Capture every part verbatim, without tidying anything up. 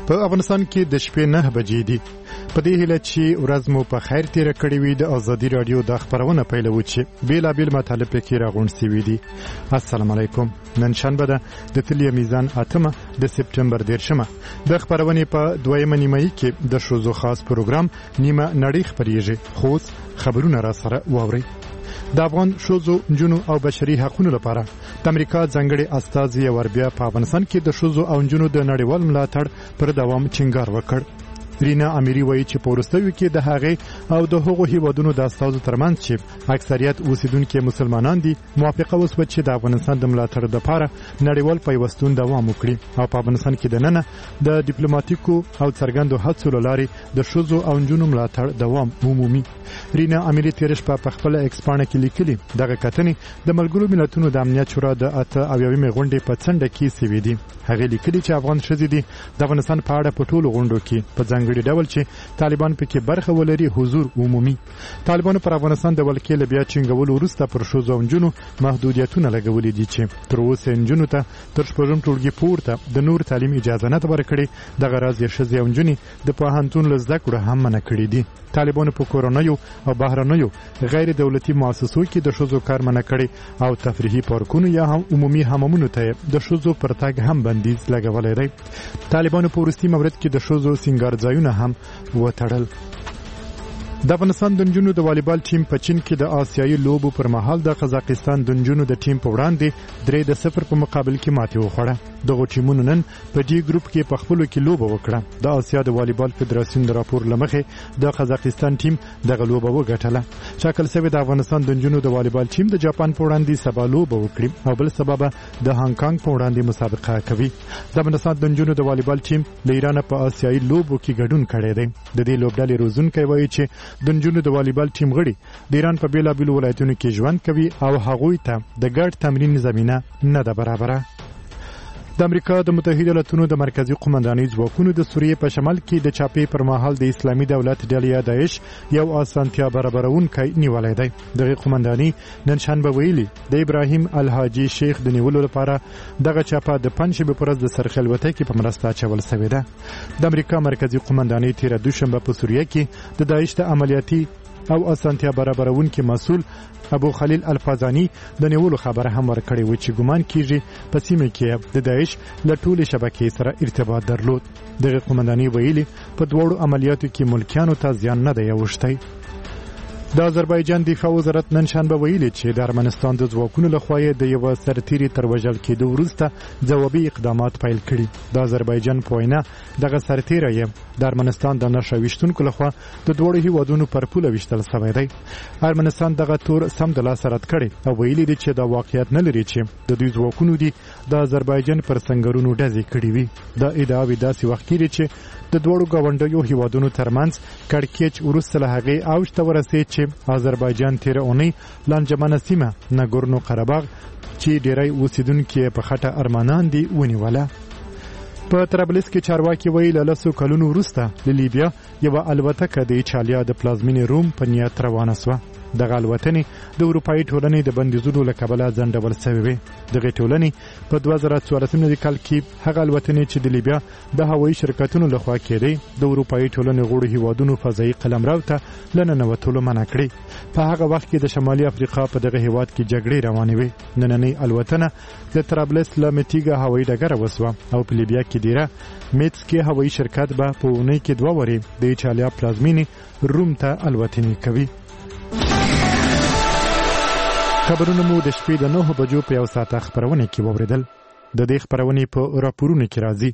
په افغانستان کې د شپې نه بجې دي. په دې هیله چې ورځ مو په خیر تیره کړې وي د ازادي رادیو د خبرونه پیلوو چې بیلابیل مطالب پکې راغونډ سوي دي. السلام علیکم. نن شنبه ده د تلیه میزان اتمه د سپټمبر دیرشمه. د خبرونې په دویمه نیمایي کې د ښځو خاص پروګرام نیمه نړۍ خپریږي. خو خبرونه را سره واورئ. د افغان ښځو، نجونو او بشري حقوقو لپاره د امریکا ځانګړي استازي وربیا په افغانستان کې د ښځو او نجونو د نړیوال ملاتړ پر دوام ټینګار وکړ. رینا امیری وایي چې په وروستیو کې د هغې او د هغو هیوادونو د استازو ترمنځ چې اکثریت اوسیدونکي مسلمانان دي موافقه وسوه چې د افغانستان د ملاتړ لپاره نړیوال پیوستون دوام وکړي او په افغانستان کې دننه د ډیپلوماټیکو او څرګندو هڅو له لارې د ښځو او نجونو ملاتړ دوام عمومي. رینا امیری تیر شپه په خپل ایکس پاڼه کې لیکلي دغه کتنې د ملګرو ملتونو د امنیت شورا د اته اویاومې غونډې په څنډه کې سوي دي. هغې لیکلي چې افغان ښځې دي د افغانستان په اړه په ټولو غونډو کې په ځانګړي ډول چې طالبان پکې برخه ولري حضور عمومي. طالبانو پر افغانستان د ولکې له بیا چینګولو وروسته پر ښځو او نجونو محدودیتونه لګولي دي چې تر اوسه نجونو ته تر شپږم ټولګي پورته د نور تعلیم اجازه نه ورکړي. دغه راز یې ښځې او نجونې د پوهنتون له زده کړو هم منع کړي دي. طالبانو په کورنیو او بهرنیو غیر دولتي مؤسسو کې د ښځو کار منع کړي او تفریحي پارکونو یا هم عمومي حمامونو ته د ښځو پر تګ هم بندیز لګولی دی. طالبانو په وروستي مورد کې د ښځو سینګار ځایونه هم وتړل. د افغانستان د نجونو د والیبال ټیم په چین کې د آسیایي لوبو پر مهال د قزاقستان د نجونو د ټیم په وړاندې درې د صفر په مقابل کې ماتې وخوړه. دغه ټیمونو نن په ډي ګروپ کې په خپلو کې لوبه وکړه. د آسیا د والیبال فدراسیون د راپور له مخې د قزاقستان ټیم دغه لوبه وګټله. شاکل سوی د افغانستان د نجونو د والیبال ټیم د جاپان په وړاندې سبا لوبه وکړي او بل سبا به د هانګ کانګ په وړاندې مسابقه کوي. د افغانستان د نجونو د والیبال ټیم له ایران په آسیایي لوبو کې ګډون کړی دی. د دې لوبډلې روزونکی وایي چې د نجونو د والیبال ټیم غړي د ایران په بیلابیلو ولایتونو کې ژوند کوي او هغوی ته د ګډ تمرین زمینه نه ده برابره. د امریکا د متحده ایالاتونو د مرکزی قومندانۍ ځواکونو د سوریې په شمال کې د چاپې پر مهال د اسلامي دولت ډلې داعش یو اسانتیا برابرونکی نیولی دی. دغه قومندانۍ نن شنبه ویلي د ابراهیم الحاجي شیخ د نیولو لپاره دغه چاپه د پنجشنبې په ورځ د سرخلوتۍ کې په مرسته اچول شوې ده. د امریکا مرکزی قومندانۍ تیره دوشنبه په سوریه کې د داعش د عملیاتي او اسانتیا برابرونکي مسؤل ابو خلیل الفازانی د نیولو خبره هم ورکړې و چې ګمان کیږي په سیمه کې د داعش له ټولې شبکې سره ارتباط درلود. دغه قومندانۍ ویلي په دوړو عملیاتو کې ملکیانو ته زیان نه دی اوښتی. د آذربایجان دفاع وزارت نن شنبه ویلي چې د ارمنستان د ځواکونو لخوا د یوه سرتیري تر وژل کېدو وروسته ځوابي اقدامات پیل کړي. د آذربایجان په وینا دغه سرتیری د ارمنستان د نشه ویشتونکو لخوا د دواړو هیوادونو پر پوله ویشتل شوی دی. ارمنستان دغه تور سم د لاسه رد کړی او ویلي دی چې دا واقعیت نه لري چې د دوی ځواکونو دي د آذربایجان پر سنګرونو ډزې کړي وي. دا ادعاوې داسې وخت کېږي چې د دوړو ګاونډیو هیوادونو ترمنځ کړکېچ وروسته له هغې اوج ته ورسېد چې آذربایجان تیره اونۍ لانجمنه سیمه ناګورنو قرهباغ چې ډېری اوسیدونکي په خټه ارمنان دي ونیوله. په طرابلس کې چارواکي وایي له لسو کلونو وروسته له لیبیا یوه الوتکه د ایټالیا د پلازمینې روم په نیت روانه سوه. دغه الوتنې د اروپایي ټولنې د بندیزونو له کبله ځنډول شوې وې. دغې ټولنې په دوه زره څوارلسم کال کې هغه الوتنې چې د لیبیا د هوایي شرکتونو لخوا کېدې د اروپایي ټولنې غړو هیوادونو فضایي قلمرو ته له ننوتلو منع کړې. په هغه وخت کې د شمالي افریقا په دغه هیواد کې جګړې روانې وې. نننۍ الوتنه د طرابلس له میټیګا هوایي ډګره وسوه او په لیبیا کې دیره میټسکي هوایي شرکت به په اونۍ کې دوه ورې د ایټالیا پلازمینې روم ته الوتنې کوي. خبرونه مو د شپې د نهو بجو په یو ساعته خبرونه کې واوریدل. د دې خبرونې په راپورونو کې راځي.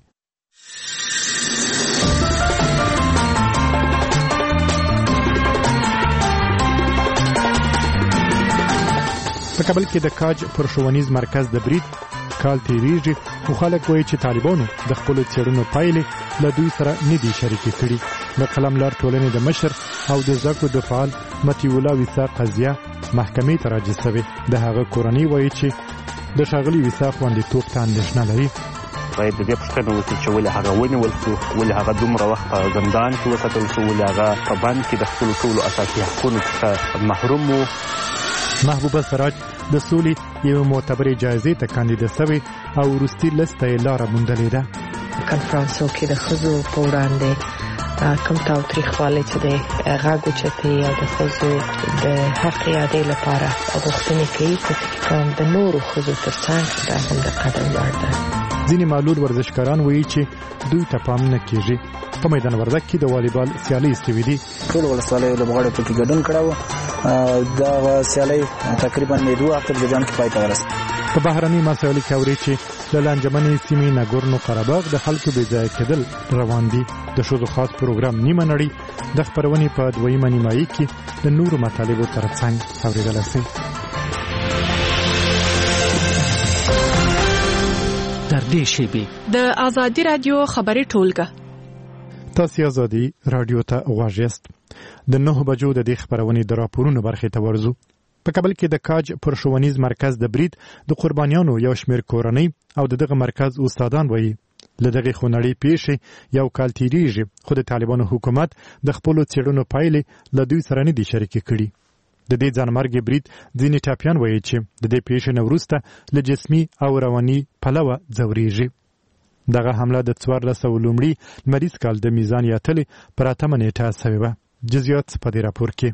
په کابل کې د کاج پر ښوونیز مرکز د برید کال تیریږي خو خلک وایي چې طالبانو د خپلو څېړنو پایلې له دوی سره نه دي شریکې کړي. د قلملار ټولنې د مشر او د زده کړو د فعال مطیع الله ویسا قضیه محکمې ته راجع شوې. د هغه کورنۍ وایي چې د ښاغلي ویسا خوندیتوب ته اندېښنه لري. باید د دې پوښتنه وکړي چې ولې هغه ونیول شو، ولې هغه دومره وخت په زندان کې وساتل شو، ولې هغه په بند کې د خپلو ټولو اساسي حقونو څخه محروم و. محبوبه سراج د سولې یوه معتبرې جایزې ته کاندیده شوې او وروستي لست ته یې لاره موندلې ده. کنفرانسو کې د ښځو په وړاندې کوم تاوتریخوالی چې د غږ اوچتۍ او د ښځو د حق یادۍ لپاره غوښتنې کوي چې کوم د نورو ښځو تر څنګ دا هم د قدم لار ده. ځینې معلول ورزشکاران وایي چې دوی ته پام نه کیږي. په میدان وردګ کې د والیبال سیالۍ استوي دي. ټول ولسوالیو لوبغاړو پکې ګډون کړی و. دا سیالۍ تقریبا دوه هفته په جام کې پای ته ورسېده. په بهرني مسایلو کې اوري چې د لانجمنې سیمې ناګورنو قرهباغ د خلکو بې ځایه کېدل روان دي. د ښځو خاص پروګرام نیمه نړۍ د خپرونې په دویمه نیمایي کې د نورو مطالبو ترڅنګ اورېدلی شئ. در دې شیبې د ازادي رادیو خبري ټولګه. تاسو ازادي رادیو ته غواړئ. د نهه بجو د دې خبرونې د راپورونو برخې ته ورځو. په کابل کې د کاج پر ښوونیز مرکز د برید د قربانیانو یو شمېر کورنۍ او د دغه مرکز استادان وایي له دغې خونړۍ پیښې یو کال تېرېږي، خو د طالبانو حکومت د خپلو څېړنو پایلې له دوی سره نه دي شریکې کړي. د دې ځانمرګي برید ځینې ټاپیان وایي چې د دې پیښې نه وروسته له جسمي او رواني پلوه ځورېږي. دغه حمله د څوارلس سوه لومړي لمریز کال د میزان یاتلې پر اتمه نیټه سوې وه. جزیات په دې راپور کې.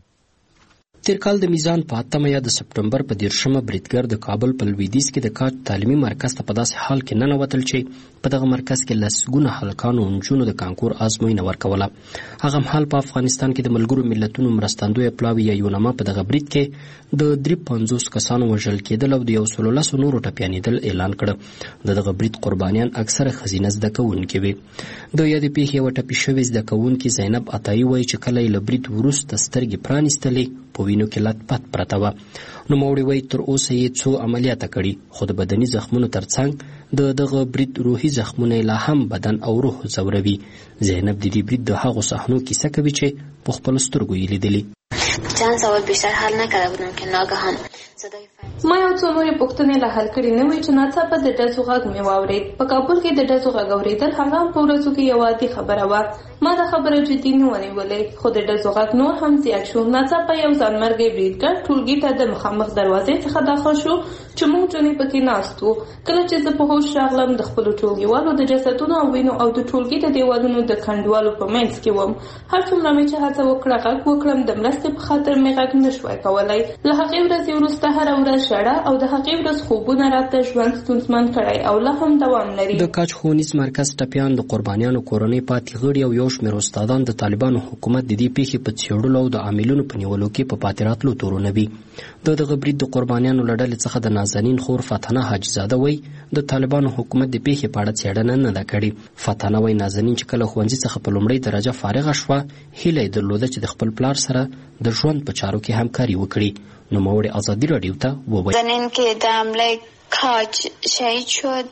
تیر کال د میزان په اتمه یا د سپټمبر په دیرشمه بریدګر د کابل په لویدیځ کې د کاج تعلیمي مرکز ته په داسې حال کې ننوتل چې په دغه مرکز کې لسګونه هلکانو او نجونو د کانکور ازموینه ورکوله. هغه مهال په افغانستان کې د ملګرو ملتونو مرستندویه پلاوي یا یونما په دغه برید کې د درې پنځوس کسانو وژل کېدل او د یو سلو لسو نورو ټپیانېدل اعلان کړه. د دغه برید قربانیان اکثره ښځینه زده کوونکې وې. د یادې پیښې یوه ټپي شوې زده کوونکې زینب عطایي وایي چې کله یې له برید وروسته سترګې پرانیستلې په وینو کې لت پت پرته وه. نوموړې وایي تر اوسه یې څو عملیاته کړي، خو د بدني زخمونو ترڅنګ د دغه برید روحي زخمونه لا هم بدن او روح ځوروي. زینب د دې برید د هغو صحنو کیسه کوي چې په خپلو سترګو یې لیدلي. چند سوال بیشتر حل نکرده بودم که ناگهان صدای ما یو څو نورې پوښتنې لا حل کړې نه وې چې ناڅاپه د ډزو غږ مې واورېد. په کابل کې د ډزو غږ اورېدل هغه په ورځو کې یوه عادي خبره وه. ما دا خبره جدي نه ونیولې، خو د ډزو غږ نور هم زیات شو. ناڅاپه یو ځانمرګی بریدګر ټولګي ته د مخامخ دروازې څخه داخل شو چې موږ جونې پکې ناست وو. کله چې زه په هوښ راغلم د خپلو ټولګیوالو د جسدونو او وینو او د ټولګي د دیوالونو د کنډوالو په منځ کې وم. هر څومره مې چې هڅه وکړه غږ وکړم، د مرستې په خاطر مې غږ نه شوای کولی. له هغې ورځې وروسته هره ورځ ژړه او د هغې ورځ خوبونه راته ژوند ستونزمن کړی او لا هم دوام لري. د کاج ښوونیز مرکز ټپیان د قربانیانو کورنۍ پاتې غړي او یو شمېر استادان د طالبانو حکومت د دې پیښې په څېړلو او د عاملینو په نیولو کې په پاتې راتلو تورونه وي. د دغه برید د قربانیانو له ډلې څخه د نازنین خور فتنه حاجزاده وایي د طالبانو حکومت د پیښې په اړه څېړنه نه ده کړې. فتنه وایي نازنین چې کله ښوونځي څخه په لومړۍ درجه فارغه شوه، هیله یې درلوده چې د خپل پلار سره د ژوند په چارو کې همکاري وکړي. نوموړې ازادي راډیو ته وویل زنین که در حمله کاج شهید شد،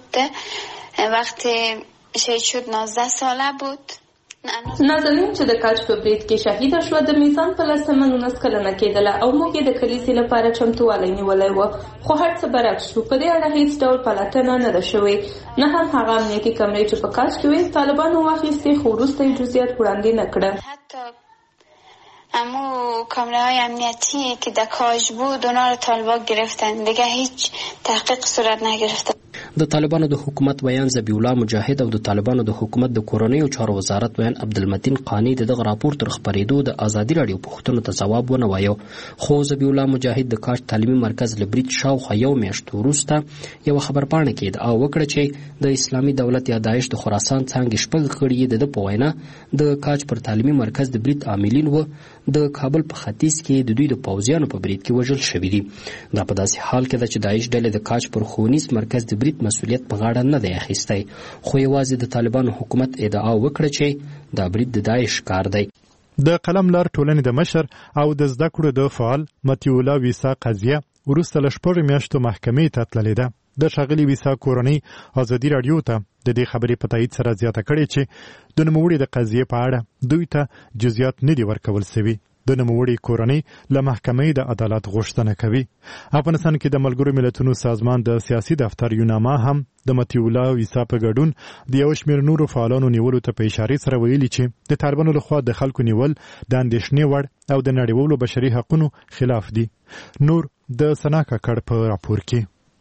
وقتی شهید شد نوزده ساله بود. نازنین چې د کاج په برید کې شهیده شوه د میزان په لسمه نولس کلنه کېدله او موږ یې د کلیسې لپاره چمتووالی نیولی و، خو هر څه برعکس شو. په دې اړه هیڅ ډول پلټنه نه ده شوې، نه هم هغه امنیتي کمرې چې په کاج کې وې طالبانو واخیستې، خو وروسته یې جزئیات وړاندې نه کړه. اما کامره های امنیتی که در کاج بود اونا رو طالبان گرفتن، دیگه هیچ تحقیق صورت نگرفته. د طالبانو د حکومت ویان ذبی الله مجاهد او د طالبانو د حکومت د کورنیو چارو وزارت ویان عبدالمتین قانی د دغه راپور تر خپرېدو د ازادي راډیو پوښتنو ته ځواب ونه وایو، خو ذبی الله مجاهد د کاج تعلیمي مرکز له برید شاوخوا یو میاشت وروسته یوه خبرپاڼه کې ادعا وکړه چې د اسلامي دولت یا داعش د خراسان څانګې شپږ غړي د ده په وینا د کاج پر تعلیمي مرکز د برید عاملین و د کابل په ختیځ کې د دوی د پوځیانو په برید کې وژل شوي دي. دا په داسې حال کې ده چې داعش ډلې د کاج پر ښوونیز مرکز د برید مسؤلیت په غاړه نه دی اخیستی، خو یوازې د طالبانو حکومت ادعا وکړه چې دا برید د داعش کار دی. د قلم لار ټولنې د مشر او د زده کړو د فعال مطیع الله ویسا قضیه وروسته له شپږو میاشتو محکمې ته تللې ده. د ښاغلي ویسا کورنۍ ازادي راډیو ته د دې خبرې په تایید سره زیاته کړې چې د نوموړي د قضیې په اړه دوی ته جزئیات نه دي ورکول سوي. د نوموړي کورنۍ له محکمې د عدالت غوښتنه کوي. افغانستان کې د ملګرو ملتونو سازمان د سیاسي دفتر یوناما هم د مطیع الله ویسا په ګډون د یو شمېر نورو فعالانو نیولو ته په اشارې سره ویلي چې د طالبانو لخوا د خلکو نیول د اندېښنې وړ او د نړیوالو بشري حقونو خلاف دي. نور د سنا کاکړ په راپور کې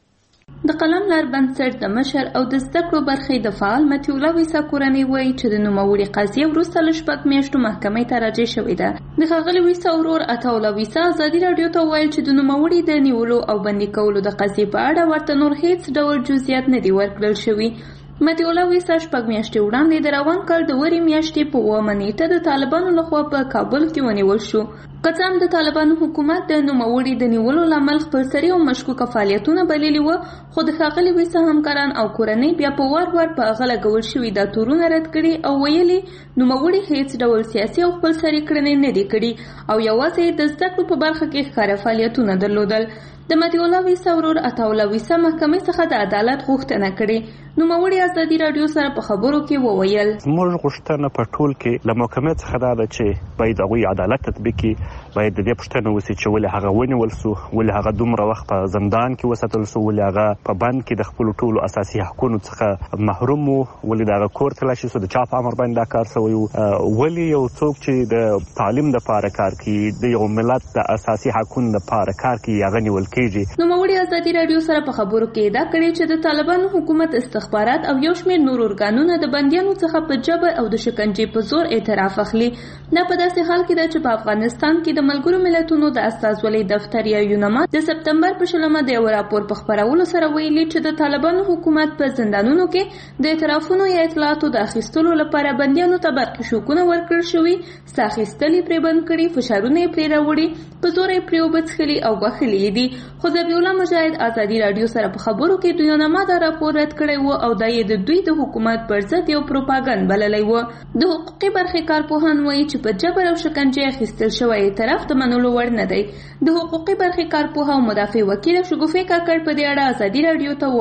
د قلم لار بنسټ د مشر او د زده کړو برخې د فعال متي الله ویسا کورنۍ وایي چې د نوموړي قضیه وروسته له شپږ میاشتو محکمې ته راجع شوې ده. د ښاغلي ویسا ورور عطاالله ویسا ازادي راډیو ته وویل چې د نوموړي د نیولو او بندي کولو د قضیې په اړه ورته نور هیڅ ډول جزئیات نه دي ورکړل شوي. متي الله ویسا شپږ میاشتې وړاندې د روان کال د وري میاشتې په اوومه نیټه د طالبانو لخوا په کابل کې ونیول شو. که څه هم د طالبانو حکومت د نوموړي د نیولو لامل خپلسري او مشکوکه فعالیتونه بللي وو، خو د ښاغلي ویسا همکاران او کورنۍ بیا په وار وار په هغه لګول شوي دا تورونه رد کړي او ویلي نوموړي هیڅ ډول سیاسي او خپلسري کړنې نه دي کړي او یوازې د زده کړو په برخه کې ښکاره فعالیتونه درلودل. د متي الله ویسا ورور عطاالله ویسا محکمې څخه د عدالت غوښتنه کړې. نوموړي ازادي راډیو سره په خبرو کې وویل موږ غوښتنه په ټول کې له محکمې څخه دا ده چې باید هغوی عدالت تطبیق کړي، باید د دې پوښتنه وشي چې ولې هغه ونیول سو، ولې هغه دومره وخت په زندان کې وساتل سو، ولې هغه په بند کې د خپلو ټولو اساسي حقونو څخه محروم و، ولې د هغه کور تلاشي سو، د چا په امر باندې دا کار سوی و، ولې یو څوک چې د تعلیم دپاره کار کوي، د یو ملت د اساسي حقونو دپاره کار کوي، هغه نیول کېږي. نوموړي ازادي راډیو سره په خبرو کې دا کړې چې د طالبانو حکومت استخبارات او یو شمېر نور ارګانونه د بندیانو څخه په جبر او د شکنجې په زور اعتراف اخلي. دا په داسې حال کې ده چې په افغانستان کې د ملګرو ملتونو د استازولۍ دفتر یا یونما د سپتمبر په شلمه د یو راپور په خپرولو سره ویلي چې د طالبانو حکومت په زندانونو کې د اعترافونو یا اطلاعاتو د اخیستلو لپاره بندیانو ته برقي شوکونه ورکړل شوي، ساه اخیستل یې پرې بند کړي، فشارونه یې پرې راوړي، په زور یې پرې اوبه څښلي او غوښلي دي. خو ذبیح الله مجاهد ازادي راډیو سره په خبرو کې د یونما دا راپور رد کړی و او دا یې د دوی د حکومت پر ضد یو پروپاګند بللی و. د حقوقي برخې کارپوهان وایي چې په جبر او شکنجې اخیستل شوی اعتراف د منلو وړ نه دی. د حقوقي برخې کارپوه او مدافع وکیل شګوفې کاکړ په دې اړه ازادي راډیو ته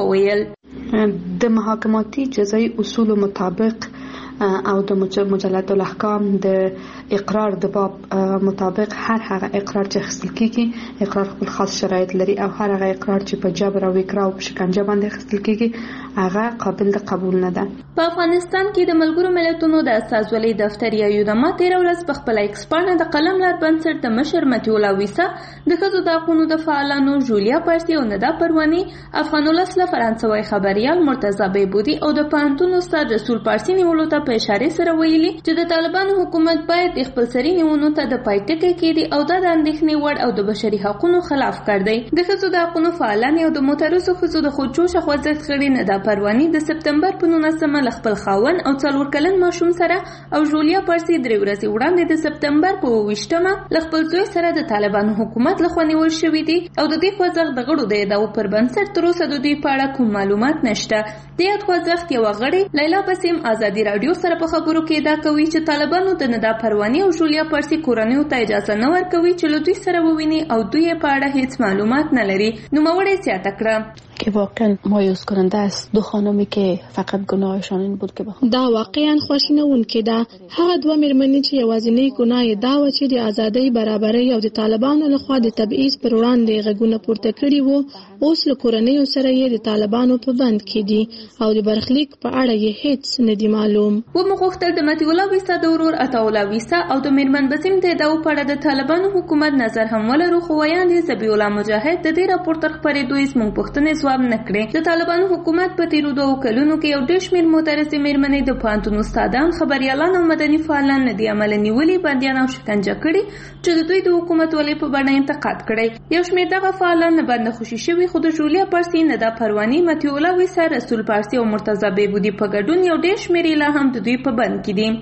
وویل د محاکماتي جزایي اصولو مطابق او د مجلد الاحکام د اقرار د باب مطابق هر هغه اقرار چې اخیستل کیږي اقرار خپل خاص شرایط لري او هر هغه اقرار چې په جبر او اکراه او شکنجه باندې اخیستل کیږي هغه قابل د قبول نه ده. په افغانستان کې د ملګرو ملتونو د استازولۍ دفتر یا یونما تیر ورځ په خپل ایکس پاڼه د قلم لار بنسټ د مشر متي الله ویسا د ښځو د حقونو د فعالانو جولیا پارسي او ندا پرواني، افغان ولس له فرانسوي خبريال مرتضی بیبودي او د پوهنتون استاد رسول پارسي نیولو ته په اشاره سره ویلي چې د طالبانو حکومت باید د خپلسري نیونو ته د پای ټکی کړي او دا د اندېښنې وړ او د بشري حقوقو خلاف کار دی. د ښځو د حقوقو فعالان او د معترضو ښځو د خودجوشه خوځښت غړي ندا پرواني د سپتمبر په نولسمه له خپل خاوند او څلور کلن ماشوم سره او جولیا پارسي درې ورځې وړاندې د سپتمبر په اوویشتمه له خپل زوی سره د طالبانو حکومت لخوا نیول شوي دي او د دې خوځښت د غړو د ادعاو پر بنسټ تر اوسه د دوی په اړه کوم معلومات نشته. د یاد خوځښت یوه غړې لیلا بسیم ازادي راډیو سره په خبرو کې دا کوي چې طالبانو د ندا پرواني او جولیا پارسي کورنیو ته اجازه نه ورکوي چې له دوی سره وویني او دوی په اړه هیڅ معلومات نه لري. نوموړې زیاته کړه که واقعا مایوس کننده است دو خانمی که فقط گناهشان این بود که بخوام دا واقعا خوشنونکې ده. هغه دوه مېرمنې چې یوازینی ګناه یې دا و چې د ازادۍ، برابرۍ او د طالبانو لخوا د تبعیض پر وړاندې غږونه پورته کړي وو، اوس له کورنیو سره یې د طالبانو په بند کې دي او د برخلیک په اړه یې هیڅ نه دي معلوم. و مغوښتل د متي الله ویسا د ورور عطاالله ویسا او د مېرمن بسیم د ادعاو په اړه د طالبانو حکومت نظر هم ولرو، خو ویاندې ذبیح الله مجاهد د دې راپور تر خپرېدو یې زموږ پوښتنې ځواب نه کړې. د طالبانو حکومت په تیرو دوو کلونو کې یو ډېر شمېر معترضې مېرمنې د پوهنتون استادان، خبریالان او مدني فعالان نه دي عمله نیولي، بندیان او شکنجه کړي چې د دوی د حکومتولۍ په بڼه انتقاد کړی. یو شمېر دغه فعالان نه بند خوشي شوي، خو د جولیا پارسي، ندا پرواني، متي الله ویسا، رسول پارسي او مرتضی بیبودي په ګډون یو ډېر شمېر لا هم د دوی په بند کې دي.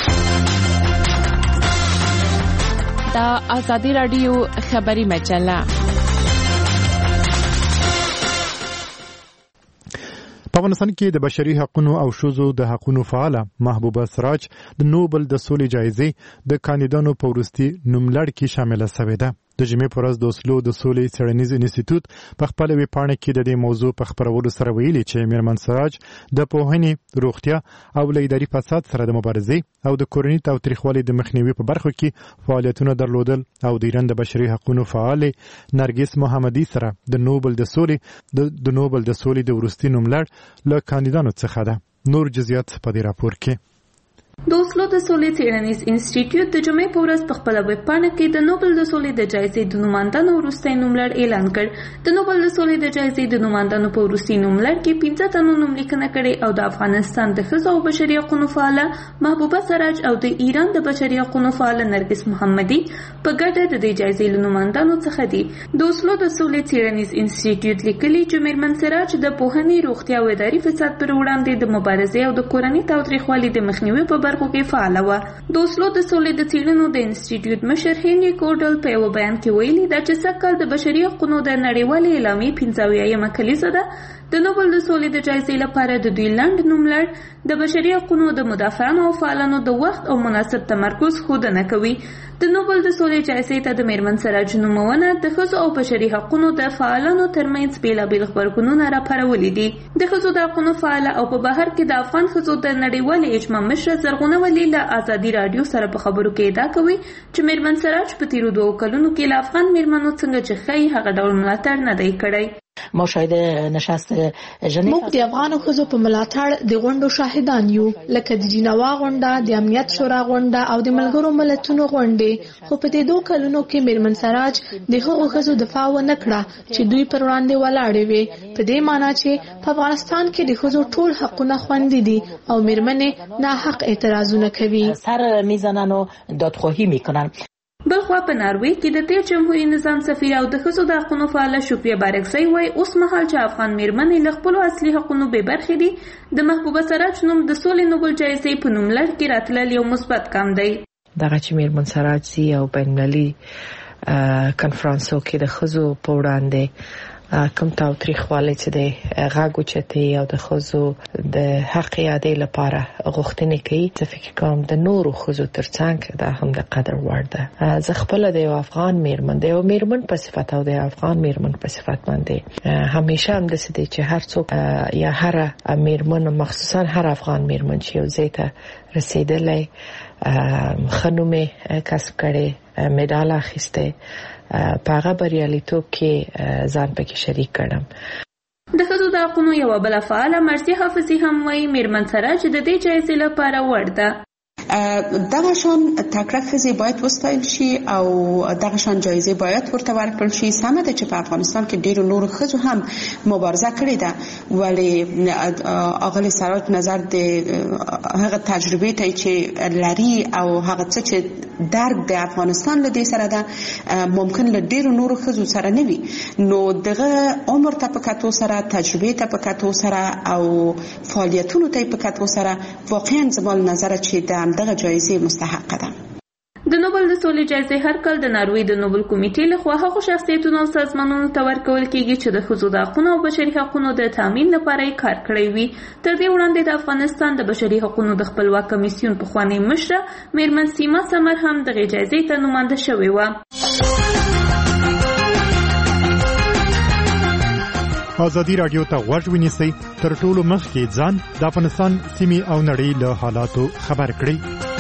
دا ازادي راډیو خبري مجله. په افغانستان کې د بشري حقوقو او ښځو د حقوقو فعاله محبوبه سراج د نوبل د سولې جایزې د کاندیدانو په وروستي نوملړ کې شامله شوې ده. د جمعې په ورځ د اوسلو د سولې څېړنیز انسټیټیوټ په خپل ویبپاڼه کې د دې موضوع په خپرولو سره ویلي چې میرمن سراج د پوهنې، روغتیا او له اداري فساد سره د مبارزې او د کورني تاوتریخوالي د مخنیوي په برخو کې فعالیتونه درلودل او د ایران د بشري حقوقو فعال نرګس محمدي سره د نوبل د سولې د نوبل د سولې د وروستي نوملړ له کاندیدانو څخه ده. نور جزئیات په دې راپور کې. د اوسلو د سولې څېړنیز انسټیټیوټ د جمعې په ورځ په خپله ویب پاڼه کې د نوبل د سولې د جایزې د نوماندانو وروستی نوملړ اعلان کړ. د نوبل د سولې د جایزې د نوماندانو په وروستي نوملړ کې پنځه تنو نوملیکنه کړې او د افغانستان د ښځو او بشري حقونو فعاله محبوبه سراج او د ایران د بشري حقونو فعاله نرګس محمدي په ګډه د دې جایزې له نوماندانو څخه دي. د اوسلو د سولې څېړنیز انسټیټیوټ لیکلي چې میرمن سراج د پوهنې، روغتیا او اداري فساد پر وړاندې د مبارزې او د کورني تاوتریخوالي د مخنیوي په برخو کې فعاله وه. د اوسلو د سولې د څېړنو د انسټیټیوټ مشر هینري کوډل په یو بیان کې ویلي ده چې سږکال د بشري حقونو د نړیوالې اعلامیې پنځه اویایمه کلیزه ده. د نوبل د سولې د جایزې لپاره د دوی لنډ نوملړ د بشري حقونو د مدافعانو او فعالانو د وخت او مناسب تمرکز ښودنه کوي. د نوبل د سولې جایزې ته د میرمن سراج نومونه د ښځو او بشري حقونو د فعالانو ترمنځ بېلابېل غبرګونونه راپارولي دي. د ښځو د حقونو فعاله او په بهر کې د افغان ښځو د نړیوالې اجماع مشره زرغونه ولي له ازادي راډیو سره په خبرو کې ادعا کوي چې میرمن سراج په تیرو دوو کلونو کې له افغان میرمنو څنګه چې ښایي هغه ډول ملاتړ نه دی کړی. ما شاهد نشست ژنیو موږ د افغانو ښځو په ملاتړ د غونډو شاهدان یو، لکه د جنیوا غونډه، د امنیت شورا غونډه او د ملګرو ملتونو غونډې. خو په دې دوه کلونو کې میرمن سراج د هغو ښځو دفاع ونه کړه چې دوی پر وړاندې ولاړې وي، په دې معنی چې په افغانستان کې د ښځو ټول حقونه خوندي دي او میرمنې ناحق اعتراضونه کوي، سر میزنن و دادخواهی میکنن. بلخوا په ناروې کې د تیر جمهوریت نظام سفیر او د ښځو د حقونو فعاله شکریه بارکزی وایي اوس مهال چې افغان میرمنې له خپلو اصلي حقونو بې برخې دي، د محبوبه سراج نوم د سولې نوبل جایزې په نوملړ کې راتلل یو مثبت ګام دی. دغه چې میرمن سراج سي او بینالمللي کنفرانسو کې د ښځو په وړاندې کوم تاوتریخوالی چې د غږ اوچتي او د ښځو د حق یادۍ لپاره غوښتنې کوي، زه فکر کوم د نورو ښځو ترڅنګ دا هم د قدر وړ ده. زه خپله د یو افغان میرمن د یو میرمن په صفت او د افغان میرمن په صفت باندې همیشه همداسې دی چې هر څوک یا هر میرمن، مخصوصا هر افغان میرمن چې یو ځای ته رسېدلی، ښه نوم یې کسب کړی، مډال اخیستی، په هغه بریالیتوب کې ځان پکې شریک کړم. د ښځو د حقونو یوه بله فعاله مرسي حافظي هم وایي میرمن سراج د دې جایزې لپاره وړ ده. دغه شان تکړه ښځې باید وستایل شي او دغه شان جایزې باید ورته ورکړل شي. سمه ده چې په افغانستان کې ډېرو نورو ښځو هم مبارزه کړې ده، ولې اغلې سراج نظر د هغه تجربې ته چې لري او هغه څه چې درک د افغانستان له دې سره ده ممکن له ډېرو نورو ښځو سره نه وي، نو دغه عمر ته په کتو سره، تجربې ته په کتو سره او فعالیتونو ته په کتو سره واقعا زما له نظره چې د دغه جایزې مستحقه ده. د نوبل د سولې جایزې هر کال د ناروې د نوبل کمیټې لخوا هغو شخصیتونو او سازمانونو ته ورکول کیږي چې د ښځو د حقونو او بشري حقونو د تامین لپاره یې کار کړی وي. تر دې وړاندې د افغانستان د بشري حقونو د خپلواک کمیسیون پخوانۍ مشره میرمن سیما سمر هم دغې جایزې ته نومانده شوې وه. ازادي راډیو ته غوږ ونیسئ، تر ټولو مخکې ځان د افغانستان سیمې او نړۍ له حالاتو خبر کړئ.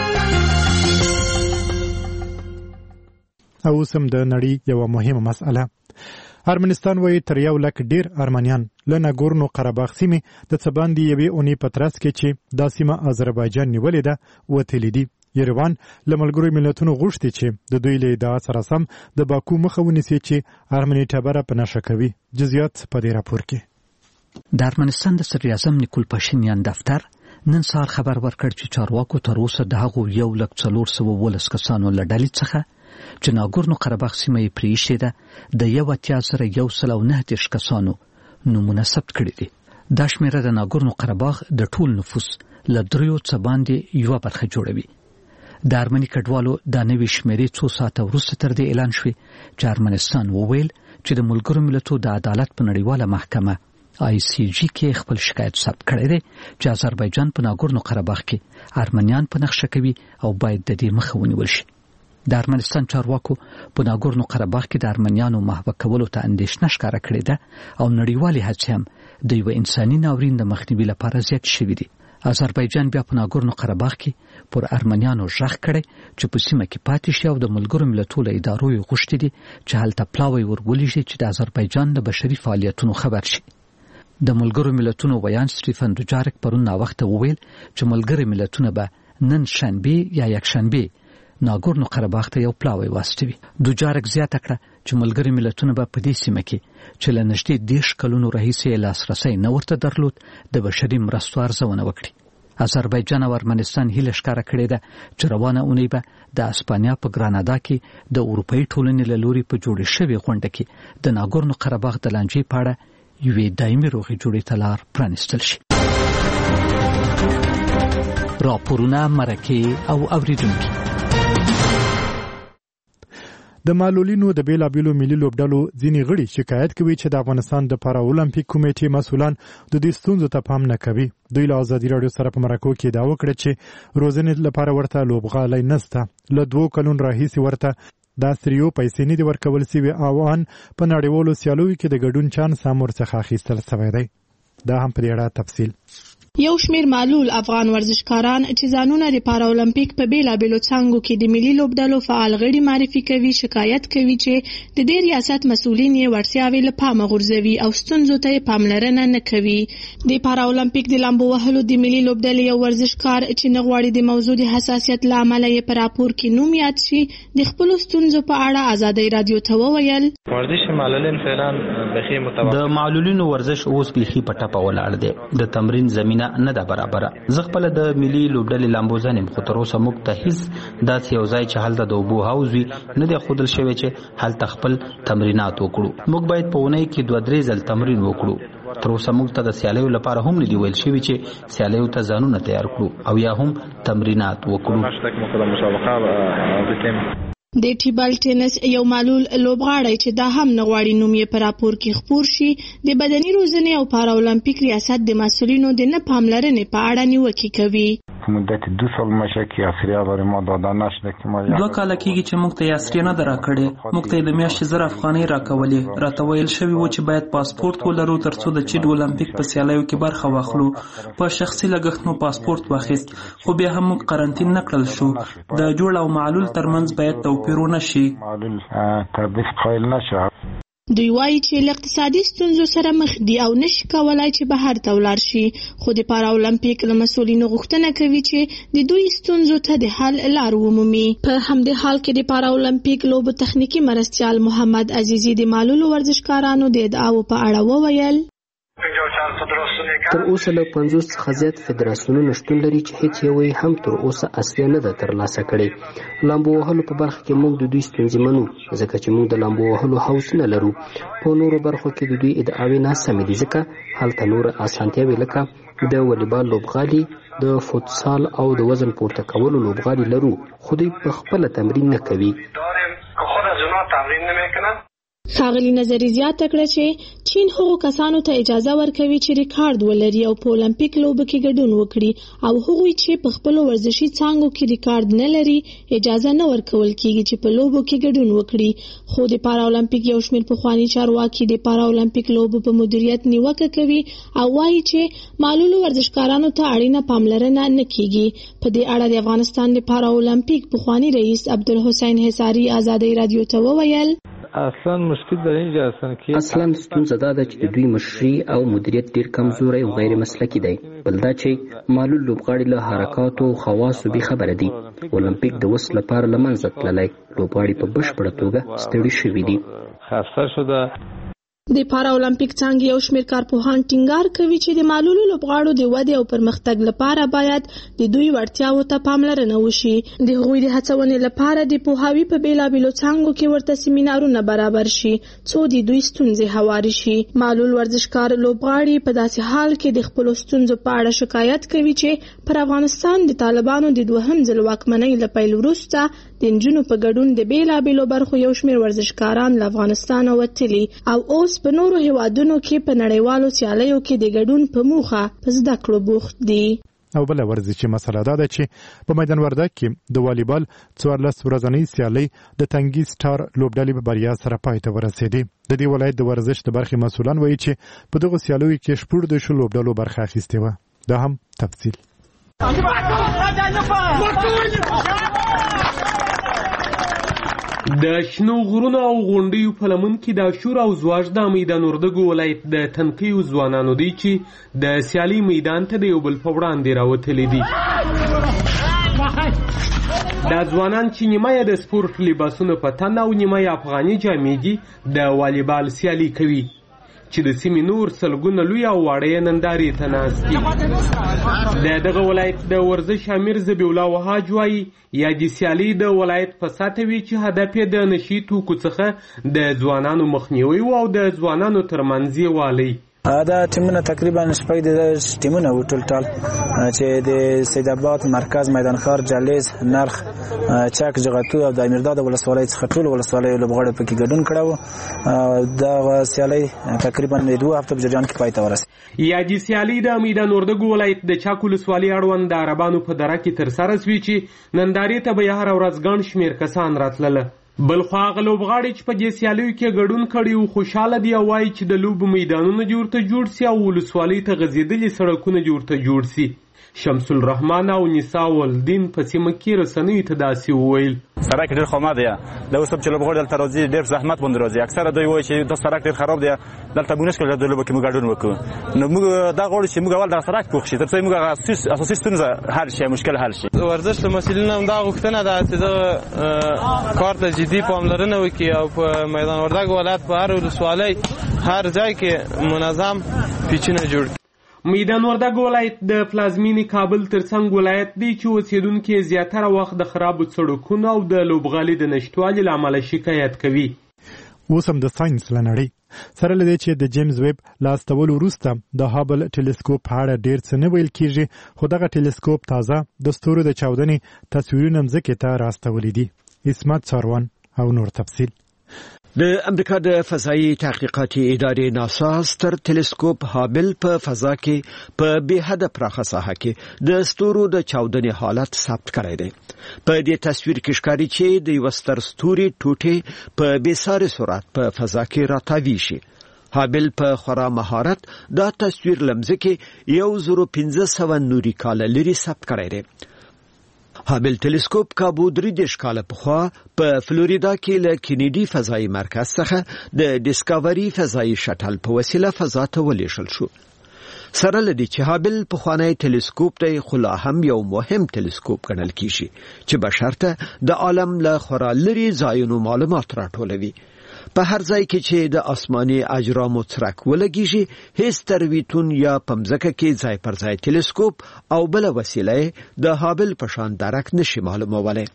او اوس هم د نړۍ یوه مهمه مسأله. ارمنستان وایي تر یو لک ډیر ارمنیان له ناګورنو قرهباغ سیمې د څه باندې یوې اونۍ په ترڅ کې چې دا سیمه آذربایجان نیولې ده وتلي دي. یروان له ملګرو ملتونو غوښتي چې د دوی له ادعا سره سم د باکو مخه ونیسي چې ارمني ټبره په نښه کوي. جزئیات په دې راپور کې. د ارمنستان د صدر اعظم نیکول پاشینیان دفتر نن سهار خبر ورکړ چې چارواکو تر اوسه د هغو یو لک څلور سوه ولس کسانو له ډلې څخه چې ناګورنو قرهباغ سیمه یې پرېښې ده د یو اتیا زره یو سل او نهه دېرش کسانو نومونه ثبت کړي دي. دا شمېره د ناګورنو قرهباغ د ټول نفوس له دریو څه باندې یوه برخه جوړوي. د ارمني کډوالو دا نوې شمېرې څو ساعته وروسته تر دې اعلان شوې چې ارمنستان وویل چې د ملګرو ملتونو د عدالت په نړیواله محکمه آی سی جی کې خپل شکایت ثبت کړی دی چې آذربایجان په ناګورنو قرهباغ کې ارمنیان په نښه کوي او باید د دې مخه ونیول شي. د ارمنستان چارواکو په ناګورنو قرهباغ کې د ارمنیانو محوه کولو ته اندېښنه ښکاره کړې ده او نړیوالې هڅې هم د یوه انساني ناورین د مخنیوي لپاره زیات شوي دي. آذربایجان بیا په ناګورنو قرهباغ کې پر ارمنیانو غږ کړی چې په سیمه کې پاتې شي او د ملګرو ملتونو له ادارو یې غوښتي دي چې هلته پلاوی ورولېږي چې د آذربایجان د بشري فعالیتونو خبر شي. د ملګرو ملتونو ویان سټیفن دوجارک پرون ناوخته وویل چې ملګري ملتونه به نن شنبه یا یک شنبه ناګورنو قرهباغ ته یو پلاوی واستوي. دوجارک زیاته کړه چې ملګري ملتونه به په دې سیمه کې چې له نږدې دېرش کلونو راهیسې لاسرسی نه ورته درلود د بشري مرستو ارزونه وکړي. آذربایجان او ارمنستان هیله ښکاره کړې ده چې روانه اونۍ به د اسپانیا په ګرانادا کې د اروپایي ټولنې له لوري په جوړې شوې غونډه کې د ناګورنو قرهباغ د لانجې په اړه یوې دایمي روغې جوړې ته لار پرانیستل شي. راپورونه، مرکې او اوریدونکي. د معلولینو د بیلابیلو ملي لوبډلو ځینې غړي شکایت کوي چې د افغانستان د پارا اولمپیک کمیټې مسؤلان د دې ستونزو ته پام نه کوي. دوی له ازادي راډیو سره په مرکو کې دا وکړه چې روزنې لپاره ورته لوبغالی نسته. له دوو کلونو راهیسې ورته دا سریو پیسې نه دي ورکول سوي او ان په نړیوالو سیالیو کې د ګډون چانس هم ورڅخه اخیستل سوی دی. دا هم په دې اړه تفصیل. یو شمیر معلول افغان ورزشکاران چې ځانونه د پارا اولمپیک په بیلابیلو څانګو کې د ملي لوبډلو فعال غړي معرفي کوي شکایت کوي چې د دې ریاست مسؤلین یې وړتیاوې له پامه غورځوي او ستونزو ته پاملرنه نه کوي. د پارا اولمپیک د لامبو وهلو د ملي لوبډلې یو ورزشکار چې نه غواړي د موضوع د حساسیت له امله یې په راپور کې نوم یاد شي د خپلو ستونزو په اړه ازادي رادیو ته وویل ورزش معلولین فعلا بخي متوقع د معلولینو ورزش اوس بيخي په ټاپه ولاړ دی. د تمرین زمينه نه ده برابره. زه خپل د ملي لوبډلې لامبو ځانم خو تر اوسه موږ ته هیڅ داسې یو ځای چې هلته د اوبو حوض وي نه دی ښودل شوی چې هلته خپل تمرینات وکړو. موږ باید په اونۍ کې دوه درې ځل تمرین وکړو. تر اوسه موږ ته د سیالیو لپاره هم نه دی ویل شوی چې سیالیو ته ځانونه تیار کړو او یا هم تمرینات وکړو. د ټیبل ټینس یو معلول لوبغاړی چې دا هم نه غواړي نوم یې په راپور کې خپور شي د بدني روزنې او پارا اولمپیک ریاست د مسؤلینو د نه پاملرنې په اړه نیوکې کوي. مدت دو سال میشه که یاسریه برای ما داده نشده که ما دو کاله کېږي چې موږ ته یاسریه نه ده راکړې. موږ ته د میاشتې زر افغانۍ راکولې. راته ویل شوي و چې باید پاسپورت ولرو تر څو د چین اولمپیک په سیالیو کې برخه واخلو. په شخصي لګښت مو پاسپورت واخیست خو بیا هم موږ قرنطین نه کړل شو. د جوړ او معلول ترمنځ باید توپیر ونه شي. معلول تبعیض قایل نشه. دوی وایي چې له اقتصادي ستونزو سره مخ دي او نشي کولای چې بهر ته ولاړ شي. خو د پارا اولمپیک له مسؤلینو غوښتنه کوي چې د دوی ستونزو ته د حل لار ومومي. په همدې حال کې د پارا اولمپیک لوبو تخنیکی مرستیال محمد عزیزی د معلولو ورزشکارانو د ادعاو په اړه وویل تر اوسه له پنځوس څخه زیات فدراسیونونه شتون لري چې هیڅ یو یې هم تر اوسه اصلي نه ده ترلاسه کړې. لامبو وهلو په برخه کې موږ د دوی ستونزې منو ځکه چې موږ د لامبو وهلو حوص نه لرو. په نورو برخو کې د دوی ادعاوې ناسمې دي ځکه هلته نور اسانتیاوې لکه د والیبال لوبغالي، د فوتسال او د وزن پورته کولو لوبغالي لرو خو دوی په خپله تمرین نه کوي. ښاغلي نظري زیاته کړه چې چین هغو کسانو ته اجازه ورکوي چې ریکارډ ولري او په اولمپیک لوبو کې ګډون وکړي او هغوی چې په خپلو ورزشي څانګو کې ریکارډ نه لري اجازه نه ورکول کیږي چې په لوبو کې ګډون وکړي. خو د پارا اولمپیک یو شمېر پخواني چارواکي د پارا اولمپیک لوبو په مدیریت نیوکه کوي او وایي چې معلولو ورزشکارانو ته اړینه پاملرنه نه کیږي. په دې اړه د افغانستان د پارا اولمپیک پخواني رئیس عبدالحسین حصاري ازادي رادیو ته وویل اصلا مشکل در اینجا هستن که اصلا ستونزه دا ده چې د دوی مشري او مدیریت ډیر کمزوری او غیر مسلکي دی. بل دا چې معلول لوبغاړي له حرکاتو او خواصو بې خبره دي. اولمپیک د وس لپاره له منځه تللی. لوبغاړي په بشپړه توګه ستړي شوي دي. خسته شده. د پارا اولمپیک څانګې یو شمېر کارپوهان ټینګار کوي چې د معلولو لوبغاړو د ودې او پرمختګ لپاره باید د دوی وړتیاو ته پاملرنه وشي. د هغوی د هڅونې لپاره د پوهاوي په بیلابیلو څانګو کې ورته سیمینارونه برابر شي څو د دوی ستونزې هوارې شي. معلول ورزشکار لوبغاړي په داسې حال کې د خپلو ستونزو په اړه شکایت کوي چې پر افغانستان د طالبانو د دوهم ځل واکمنۍ له پیل وروسته د نجونو په ګډون د بیلابیلو برخو یو شمېر ورزشکاران له افغانستانه وتلي او اوس په نورو هیوادونو کې په نړیوالو سیالیو کې د ګډون په موخه په زده کړو بوخت دي. او بل ورزشي مسله دا ده چې په میدان وردګ کې د والیبال څوارلس ورځنۍ سیالۍ د تنګي سټار لوبډلې په بریا سره پای ته ورسېدې. د دې ولایت د ورزش د برخې مسؤلان وایي چې په دغه سیالیو کې شپږ د شلو لوبډلو برخه اخیستې وه. دا هم تفصیل. د شنو غرونو او غونډیو په لمن کې د شور او زواج د میدان وردګو ولایت د تنقیو ځوانانو دی چې د سیالي میدان ته د یو بل په وړاندې راوتلي دي. دا ځوانان چې نیمه یې د سپورت لباسونه په تن او نیمه یې افغاني جامې دي د والیبال سیالي کوي چې د سیمې نور سلګونه لوی او واړه نندارې ته ناست دي. د دغه ولایت د ورزش امیر ذبیح الله وهاج وایي یادې سیالۍ د ولایت په سطحه وي چې هدف یې د نشي توکو څخه د ځوانانو مخنیوي او د ځوانانو ترمنځ یووالی. دا ټیمونه تقریبا شپږ د ټیمونه و ټول ټال چې د سید آباد مرکز میدان ښار جلیز نرخ چک جغتو او د امیرداد ولسوالۍ څخه ټول ولسوالۍ لوبغاړي پکې ګډون کړو. دا سیالۍ تقریبا دوه هفته په جریان کې پای ته ورسېده. یادې سیالۍ د میدان وردګو ولایت د چک ولسوالۍ اړوند د عربانو په دره کې ترسره شوې چې نندارې ته به یې هره ورځ ګڼ شمېر کسان راتلله. بل خو هغه لوبغاړي چې په دې سیالیو کې ګډون کړي او خوشحاله دي او وایي چې د لوبو میدانونه جوړ ته جوړ سي او ولسوالۍ ته غځېدلي سړکونه جوړ ته جوړ سي. شمس الرحمن او نساء والدین په سیمه کې رسنیو ته داسې وویل. سړک ډېر خامه دی. د اوس چې لوبغاړي دلته راځي ډېر زحمت باندې راځي. اکثره دوی وایي چې دا سړک ډېر خراب دی دلته موږ نشو د لوبو کې موږ ګډون وکړو. نو موږ دا غواړو چې موږ اول د سړک پوښ شي تر څو موږ اساسي ستونزه حل شي مشکل حل شي. ورزش له مسؤلینو هم دا غوښتنه ده چې دا کار ته جدي پاملرنه وکړي او په میدان وردګ ولایت په هر ولسوالۍ هر ځای کې منظم پیچونه جوړ. میدان وردګ ولایت د پلازمینې کابل ترڅنګ ولایت دی چې اوسیدونکي زیاتره وخت د خرابو سړکونو او د لوبغالي د نشتوالي له امله شکایت کوي. اوس هم د ساينس له نړۍ سره له دې چې د جیمز ویب له استولو وروسته د هابل ټیلیسکوپ په اړه ډېر څه نه ویل کېږي خو دغه ټیلیسکوپ تازه د ستورو د چاودنې تصویرونه مځکې ته راستولي دي. اسمت ساروان او نور تفصیل. د امریکا د فضایي تحقیقاتي ادارې ناسا ستر ټیلیسکوپ هابل په فضا کې په بې حده پراخه ساحه کې د ستورو د چاودنې حالت ثبت کړی دی. په دې تصویر کې ښکاري چې د یو ستر ستوري ټوټې په بېساري سرعت په فضا کې راتاوي شي. هابل په خورا مهارت دا تصویر لمځکه یو زرو پنځه سوه نوري کاله لري ثبت کړی دی. هابل ټیلیسکوپ کابو درې دېرش کاله پخوا په فلوریدا کې له کینیډي فضایي مرکز څخه د ډیسکاوري فضایي شټل په وسیله فضا ته ولېږل شو. سره له دې چې هابل پخوانی ټیلیسکوپ دی خو لا هم یو مهم ټیلیسکوپ ګڼل کیږي چې بشر ته د عالم له خورا لرې ځایونو معلومات راټولوي. په هر ځای کې چې د آسماني اجرامو څرک ولګیږي هیڅ ترویتون یا پمځکه کې ځای پر ځای ټیلیسکوپ او بل وسیله د هابل په شان درک نشي معلومولای.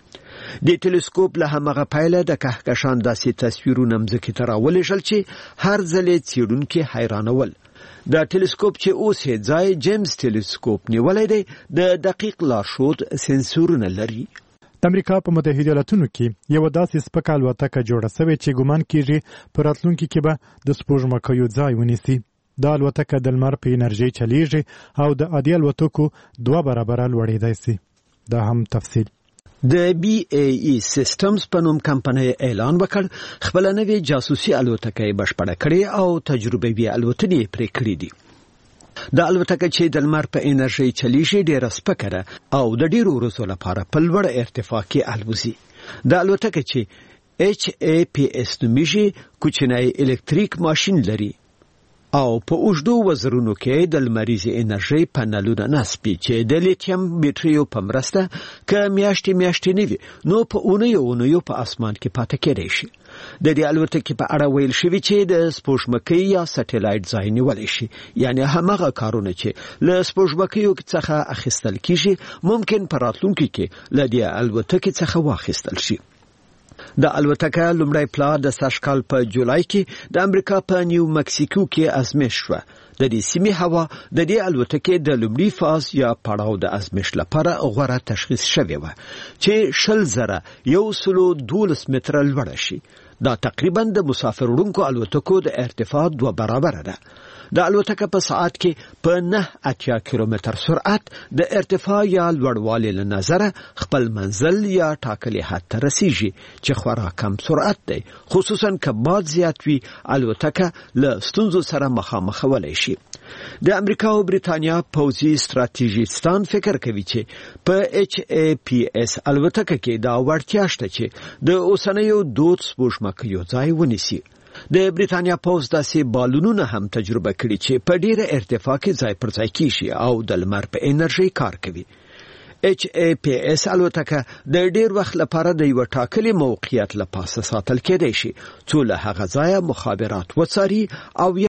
د ټیلیسکوپ له همغه پایله د کهکشان داسې تصویرونه مځکې ته راولېږل چې هر ځل یې څېړونکي حیرانول. دا ټیلیسکوپ چې اوس یې ځای جیمز ټیلیسکوپ نیولی دی د دقیق لارښود سنسورونه لري. د امریکا په متحده ایالاتونو کې یو داسې سپکه الوتکه جوړه شوې چې ګمان کیږي په راتلونکي کې به د سپوږمکیو ځای ونیسي. دا الوتکه د لمر په انرژي چلیږي او د عادي الوتکو دوه برابره لوړېدای شي. دا هم تفصیل. د بی ای ای سیستمز په نوم کمپنۍ اعلان وکړ خپل نوې جاسوسي الوتکه بشپړه کړې او تجربوي الوتنې پرې کړې دي. د الوتکه چې د لمر په انرژي چلیږي ډېره سپکه ده او د ډېرو ورځو لپاره په لوړ ارتفاع کې الوزي. د الوتکه چې ایچ ای پی اس نومیږي کوچنی الکتریک ماشین لري او په اوږدو وزرونو کې د لمریزې انرژي پنلونه نصبي چې د لیتیم بیټریو په مرسته که میاشتې میاشتې نه وي نو په اونیو اونیو په اسمان کې پاتې کېدای شي. د دې الوتکې په اړه ویل شوي چې د سپوږمکۍ یا سټلایټ ځای نیولی شي، یعنی همغه کارونه چې له سپوږمکیو څخه اخیستل کیږي ممکن په راتلونکي کې له دې الوتکې څخه واخیستل شي. د الوتکه لومړی پلا د سږکال په جولای کې د امریکا په نیو مکسیکو کې ازمېښت شوه. د دې سیمې هوا د دې الوتکې د لومړي فاز یا پړاو د ازمېښت لپاره غوره تشخیص شوې وه چې شل زره یو سلو دولس متره لوړه شي. دا تقریبا د مسافر وړونکو الوتکو د ارتفاع دوه برابره ده. د الوتکه په ساعت کې په نه اتیا کیلومتر سرعت د ارتفاع یا لوړوالي له نظره خپل منزل یا ټاکلي حد ته رسیږي چې خورا کم سرعت دی، خصوصا که باد زیات وي الوتکه له ستونزو سره مخامخ ولی شي. د امریکا او بریتانیا پوځي ستراتیژیستان فکر کوي چې په ایچ ای پی اس الوتکه کې دا وړتیا شته چې د اوسنیو دود سپوږمکیو ځای ونیسي. د بریتانیا پوځ داسې بالونونه هم تجربه کړي چې په ډیره ارتفاع کې ځای پر ځای کیږي او د لمر په انرژي کار کوي. ایچ ای پی اس الوتکه د ډیر وخت لپاره د یو ټاکلي موقعیت لپاره ساتل کېدای شي څو له هغه ځایه مخابرات وڅاري او